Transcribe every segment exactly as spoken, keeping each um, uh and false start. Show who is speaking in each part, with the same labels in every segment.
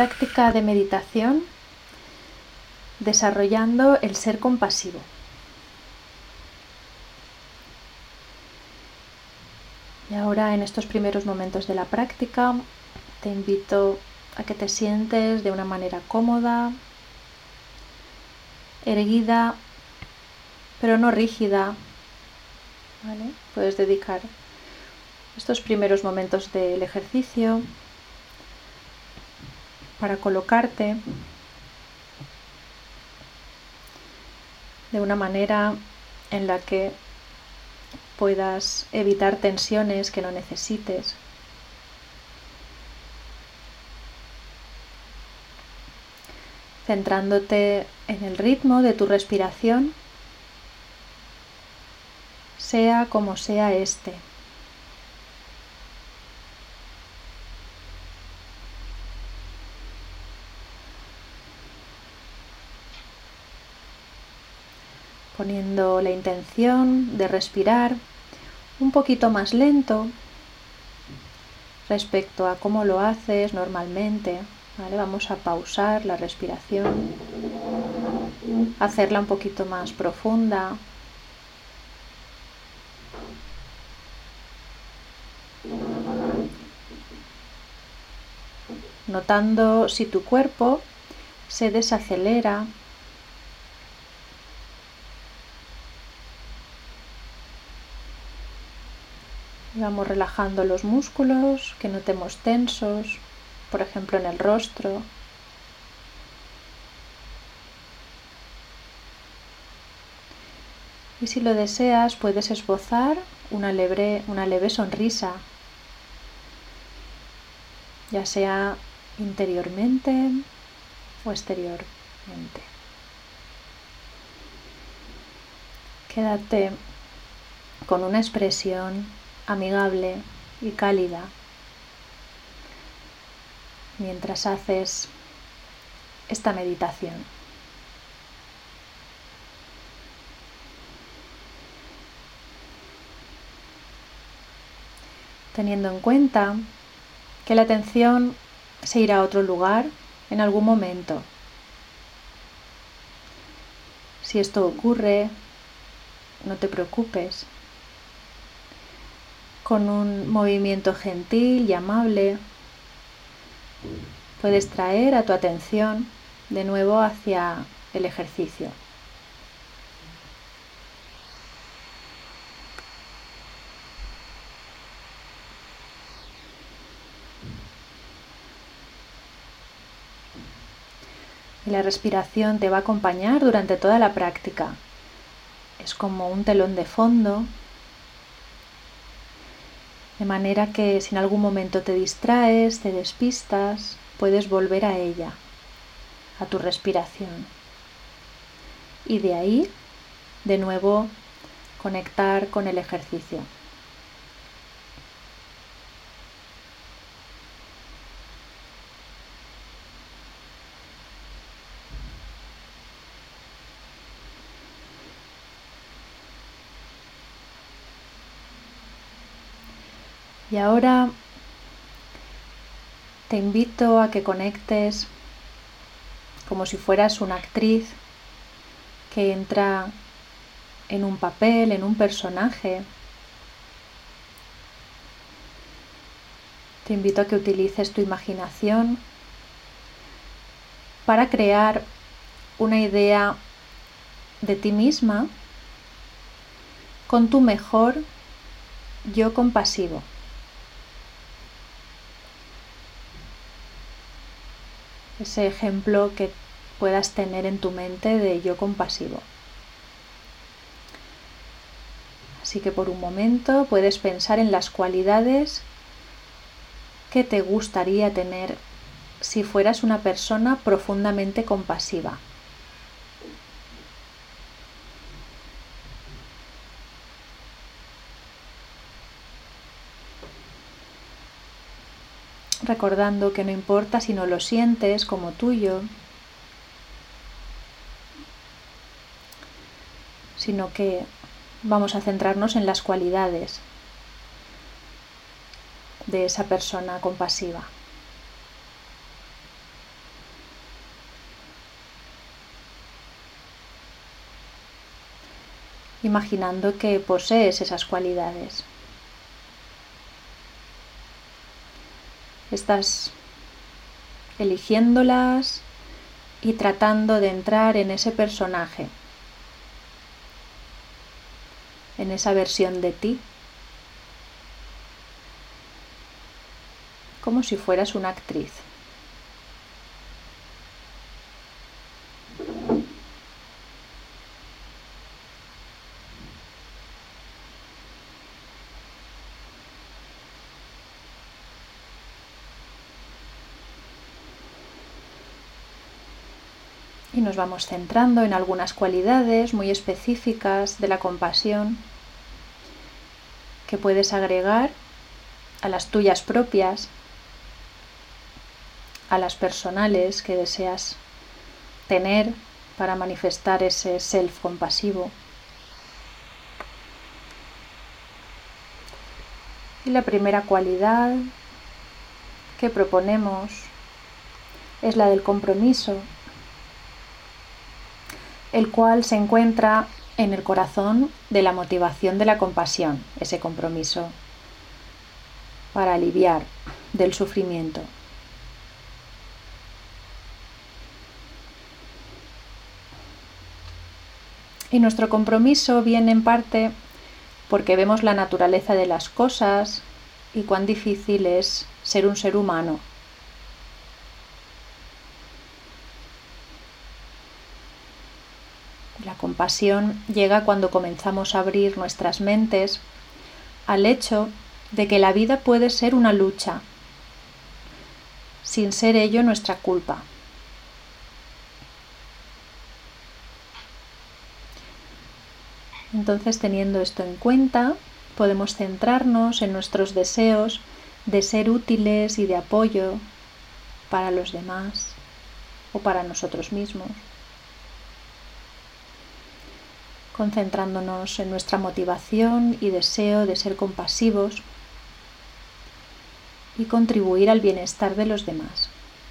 Speaker 1: práctica de meditación desarrollando el ser compasivo. Y ahora, en estos primeros momentos de la práctica, te invito a que te sientes de una manera cómoda, erguida, pero no rígida, ¿vale? Puedes dedicar estos primeros momentos del ejercicio para colocarte de una manera en la que puedas evitar tensiones que no necesites. Centrándote en el ritmo de tu respiración, sea como sea este. Poniendo la intención de respirar un poquito más lento respecto a cómo lo haces normalmente, ¿vale? Vamos a pausar la respiración, hacerla un poquito más profunda. Notando si tu cuerpo se desacelera. Vamos relajando los músculos que notemos tensos, por ejemplo en el rostro. Y si lo deseas, puedes esbozar una leve, una leve sonrisa, ya sea interiormente o exteriormente. Quédate con una expresión amigable y cálida mientras haces esta meditación. Teniendo en cuenta que la atención se irá a otro lugar en algún momento. Si esto ocurre, no te preocupes. Con un movimiento gentil y amable, puedes traer a tu atención de nuevo hacia el ejercicio. Y la respiración te va a acompañar durante toda la práctica. Es como un telón de fondo, de manera que si en algún momento te distraes, te despistas, puedes volver a ella, a tu respiración. Y de ahí, de nuevo, conectar con el ejercicio. Y ahora te invito a que conectes como si fueras una actriz que entra en un papel, en un personaje. Te invito a que utilices tu imaginación para crear una idea de ti misma con tu mejor yo compasivo. Ese ejemplo que puedas tener en tu mente de yo compasivo. Así que por un momento puedes pensar en las cualidades que te gustaría tener si fueras una persona profundamente compasiva. Recordando que no importa si no lo sientes como tuyo, sino que vamos a centrarnos en las cualidades de esa persona compasiva. imaginando que posees esas cualidades. Estás eligiéndolas y tratando de entrar en ese personaje, en esa versión de ti, como si fueras una actriz. Y nos vamos centrando en algunas cualidades muy específicas de la compasión que puedes agregar a las tuyas propias, a las personales que deseas tener para manifestar ese self compasivo. Y la primera cualidad que proponemos es la del compromiso, el cual se encuentra en el corazón de la motivación de la compasión, ese compromiso para aliviar del sufrimiento. Y nuestro compromiso viene en parte porque vemos la naturaleza de las cosas y cuán difícil es ser un ser humano. La compasión llega cuando comenzamos a abrir nuestras mentes al hecho de que la vida puede ser una lucha, sin ser ello nuestra culpa. Entonces, teniendo esto en cuenta, podemos centrarnos en nuestros deseos de ser útiles y de apoyo para los demás o para nosotros mismos, concentrándonos en nuestra motivación y deseo de ser compasivos y contribuir al bienestar de los demás.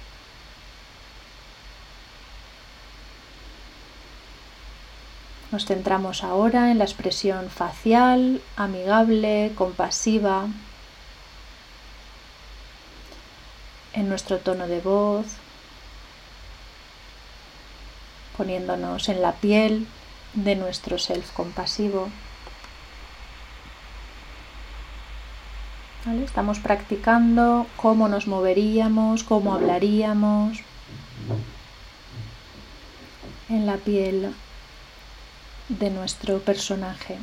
Speaker 1: Nos centramos ahora en la expresión facial, amigable, compasiva, en nuestro tono de voz, poniéndonos en la piel de nuestro self compasivo. ¿Vale? Estamos practicando cómo nos moveríamos, cómo hablaríamos en la piel de nuestro personaje.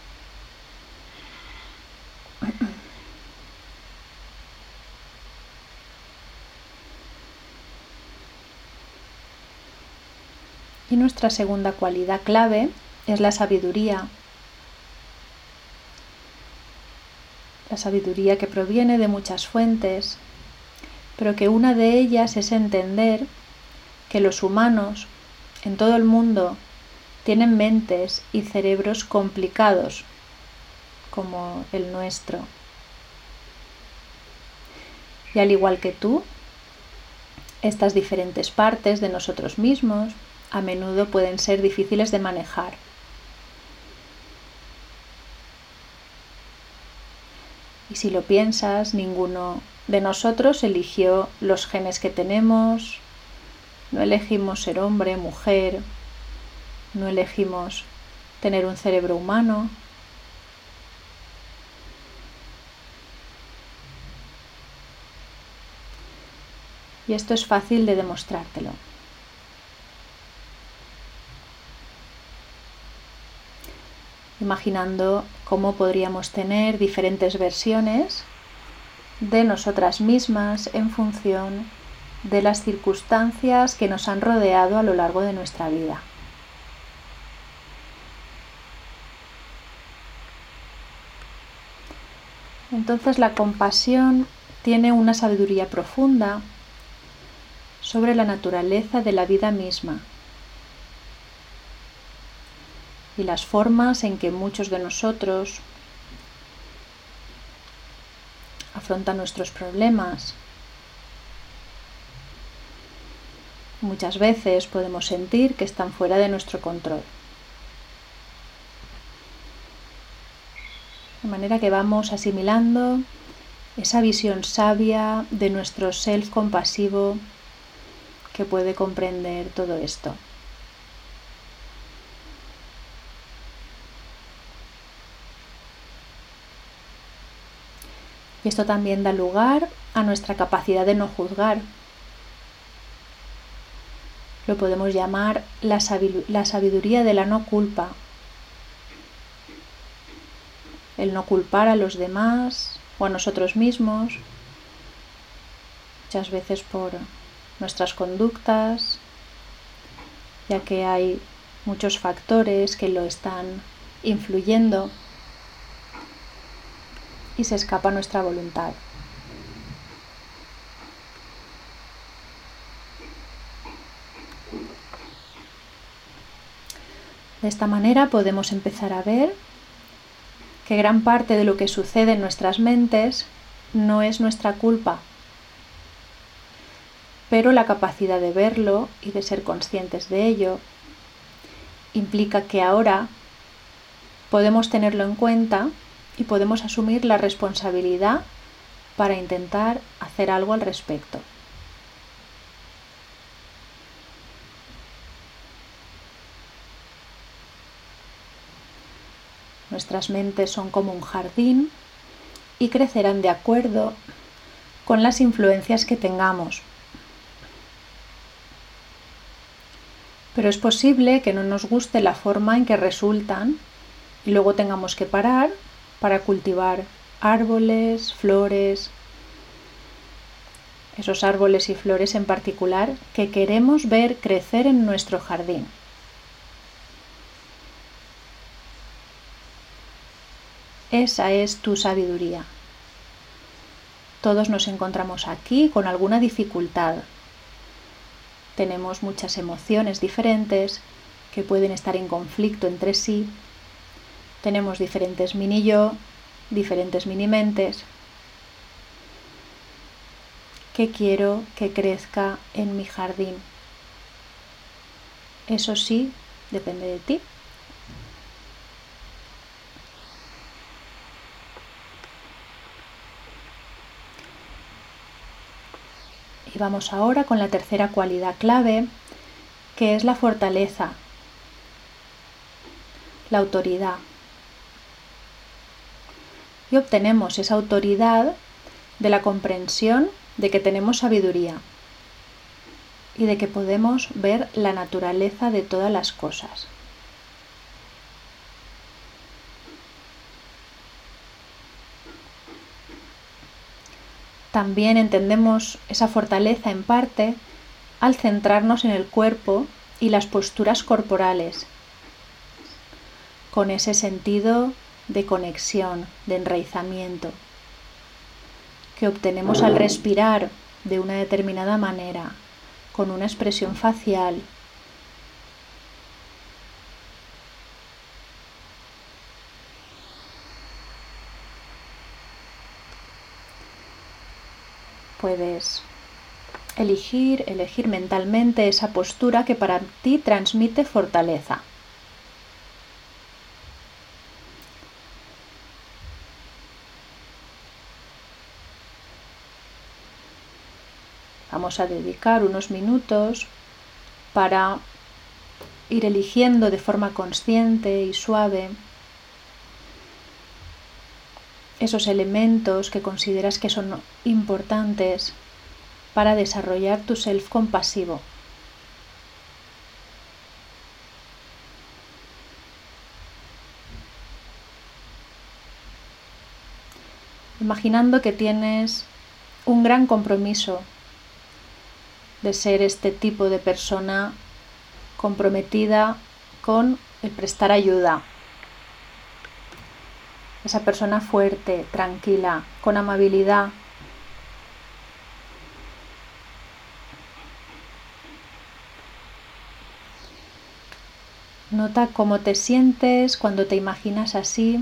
Speaker 1: Y nuestra segunda cualidad clave es la sabiduría. La sabiduría que proviene de muchas fuentes, pero que una de ellas es entender que los humanos en todo el mundo tienen mentes y cerebros complicados como el nuestro. Y al igual que tú, estas diferentes partes de nosotros mismos a menudo pueden ser difíciles de manejar. Y si lo piensas, ninguno de nosotros eligió los genes que tenemos, no elegimos ser hombre, mujer, no elegimos tener un cerebro humano. Y esto es fácil de demostrártelo. Imaginando cómo podríamos tener diferentes versiones de nosotras mismas en función de las circunstancias que nos han rodeado a lo largo de nuestra vida. Entonces la compasión tiene una sabiduría profunda sobre la naturaleza de la vida misma y las formas en que muchos de nosotros afrontan nuestros problemas. Muchas veces podemos sentir que están fuera de nuestro control. De manera que vamos asimilando esa visión sabia de nuestro self compasivo que puede comprender todo esto. Y esto también da lugar a nuestra capacidad de no juzgar. Lo podemos llamar la sabiduría de la no culpa. El no culpar a los demás o a nosotros mismos, muchas veces por nuestras conductas, ya que hay muchos factores que lo están influyendo y se escapa nuestra voluntad. De esta manera podemos empezar a ver que gran parte de lo que sucede en nuestras mentes no es nuestra culpa, pero la capacidad de verlo y de ser conscientes de ello implica que ahora podemos tenerlo en cuenta y podemos asumir la responsabilidad para intentar hacer algo al respecto. Nuestras mentes son como un jardín y crecerán de acuerdo con las influencias que tengamos. Pero es posible que no nos guste la forma en que resultan y luego tengamos que parar para cultivar árboles, flores, esos árboles y flores en particular que queremos ver crecer en nuestro jardín. Esa es tu sabiduría. Todos nos encontramos aquí con alguna dificultad. Tenemos muchas emociones diferentes que pueden estar en conflicto entre sí. Tenemos diferentes mini yo, diferentes mini mentes. ¿Qué quiero que crezca en mi jardín? Eso sí, depende de ti. Y vamos ahora con la tercera cualidad clave, que es la fortaleza, la autoridad. Y obtenemos esa autoridad de la comprensión de que tenemos sabiduría y de que podemos ver la naturaleza de todas las cosas. También entendemos esa fortaleza en parte al centrarnos en el cuerpo y las posturas corporales, con ese sentido de conexión, de enraizamiento, que obtenemos al respirar de una determinada manera, con una expresión facial. Puedes elegir, elegir mentalmente esa postura que para ti transmite fortaleza. Vamos a dedicar unos minutos para ir eligiendo de forma consciente y suave esos elementos que consideras que son importantes para desarrollar tu self compasivo. Imaginando que tienes un gran compromiso de ser este tipo de persona comprometida con el prestar ayuda. Esa persona fuerte, tranquila, con amabilidad. Nota cómo te sientes cuando te imaginas así.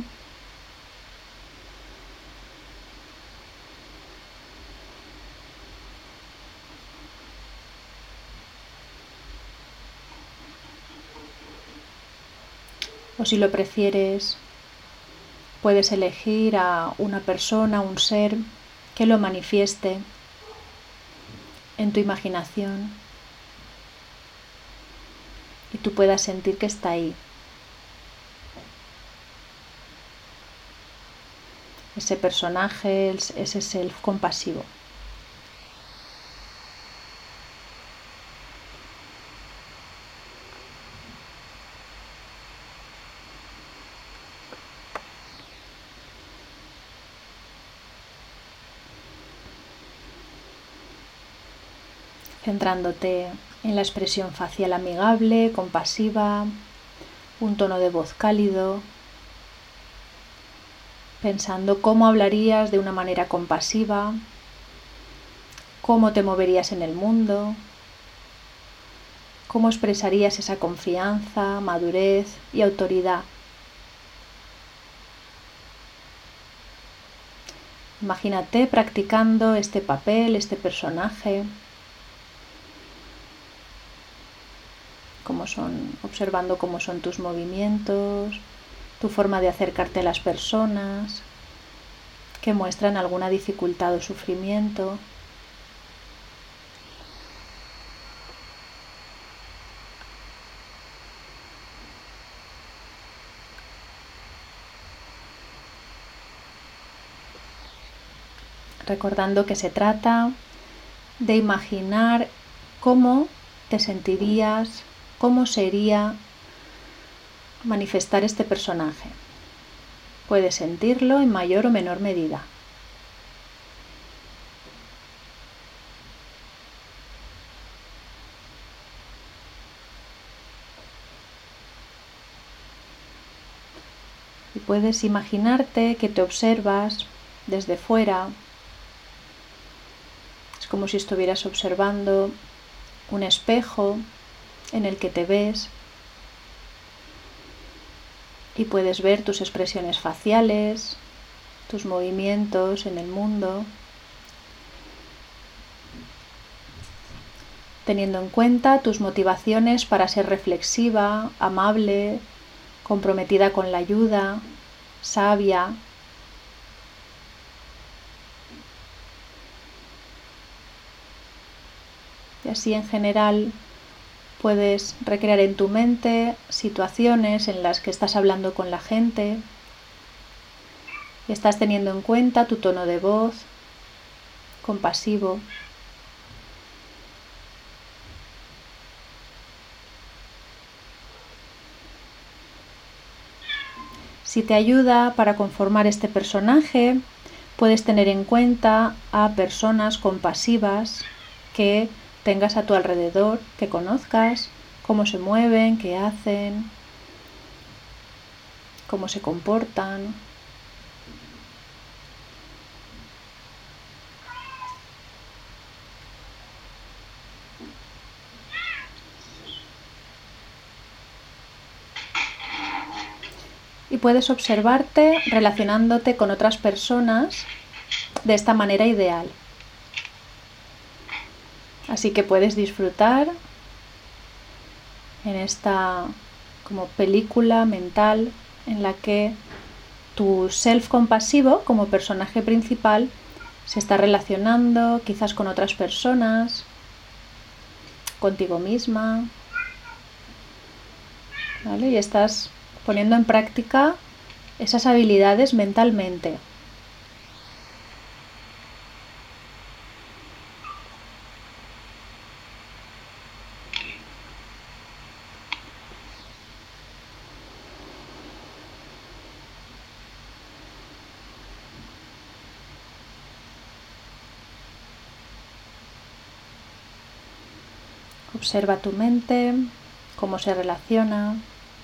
Speaker 1: O si lo prefieres, puedes elegir a una persona, un ser que lo manifieste en tu imaginación y tú puedas sentir que está ahí. Ese personaje, ese self compasivo. Centrándote en la expresión facial amigable, compasiva, un tono de voz cálido, pensando cómo hablarías de una manera compasiva, cómo te moverías en el mundo, cómo expresarías esa confianza, madurez y autoridad. Imagínate practicando este papel, este personaje, cómo son, observando cómo son tus movimientos, tu forma de acercarte a las personas que muestran alguna dificultad o sufrimiento. Recordando que se trata de imaginar cómo te sentirías, cómo sería manifestar este personaje. Puedes sentirlo en mayor o menor medida. Y puedes imaginarte que te observas desde fuera. Es como si estuvieras observando un espejo en el que te ves y puedes ver tus expresiones faciales, tus movimientos en el mundo, teniendo en cuenta tus motivaciones para ser reflexiva, amable, comprometida con la ayuda, sabia. Y así en general puedes recrear en tu mente situaciones en las que estás hablando con la gente y estás teniendo en cuenta tu tono de voz compasivo. Si te ayuda para conformar este personaje, puedes tener en cuenta a personas compasivas que tengas a tu alrededor, que conozcas, cómo se mueven, qué hacen, cómo se comportan. Y puedes observarte relacionándote con otras personas de esta manera ideal. Así que puedes disfrutar en esta como película mental en la que tu self compasivo como personaje principal se está relacionando quizás con otras personas, contigo misma, ¿vale? Y estás poniendo en práctica esas habilidades mentalmente. Observa tu mente, cómo se relaciona,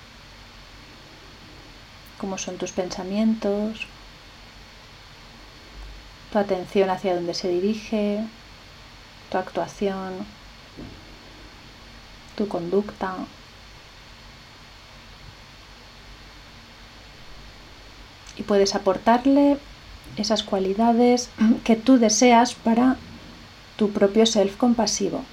Speaker 1: cómo son tus pensamientos, tu atención hacia dónde se dirige, tu actuación, tu conducta. Y puedes aportarle esas cualidades que tú deseas para tu propio self compasivo.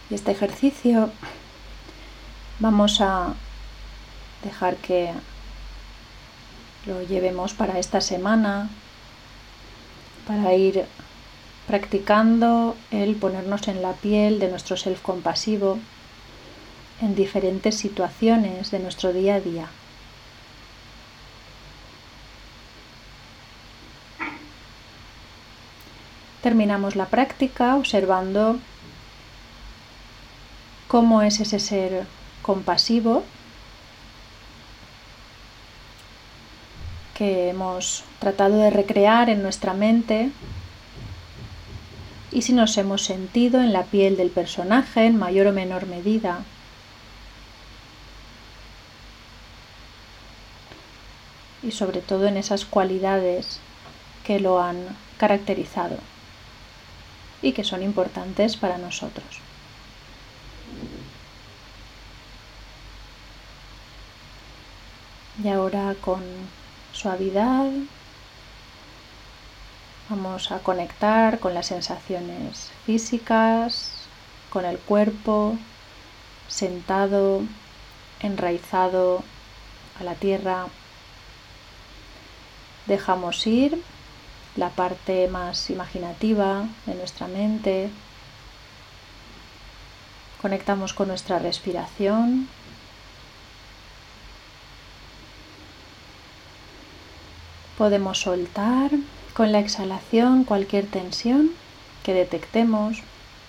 Speaker 1: Y este ejercicio vamos a dejar que lo llevemos para esta semana, para ir practicando el ponernos en la piel de nuestro self compasivo en diferentes situaciones de nuestro día a día. Terminamos la práctica observando cómo es ese ser compasivo que hemos tratado de recrear en nuestra mente y si nos hemos sentido en la piel del personaje en mayor o menor medida. Y sobre todo en esas cualidades que lo han caracterizado y que son importantes para nosotros. Y ahora con suavidad vamos a conectar con las sensaciones físicas, con el cuerpo sentado, enraizado a la tierra. Dejamos ir la parte más imaginativa de nuestra mente. Conectamos con nuestra respiración. Podemos soltar con la exhalación cualquier tensión que detectemos.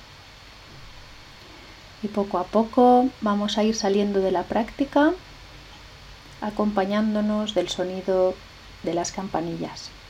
Speaker 1: Y poco a poco vamos a ir saliendo de la práctica acompañándonos del sonido de las campanillas.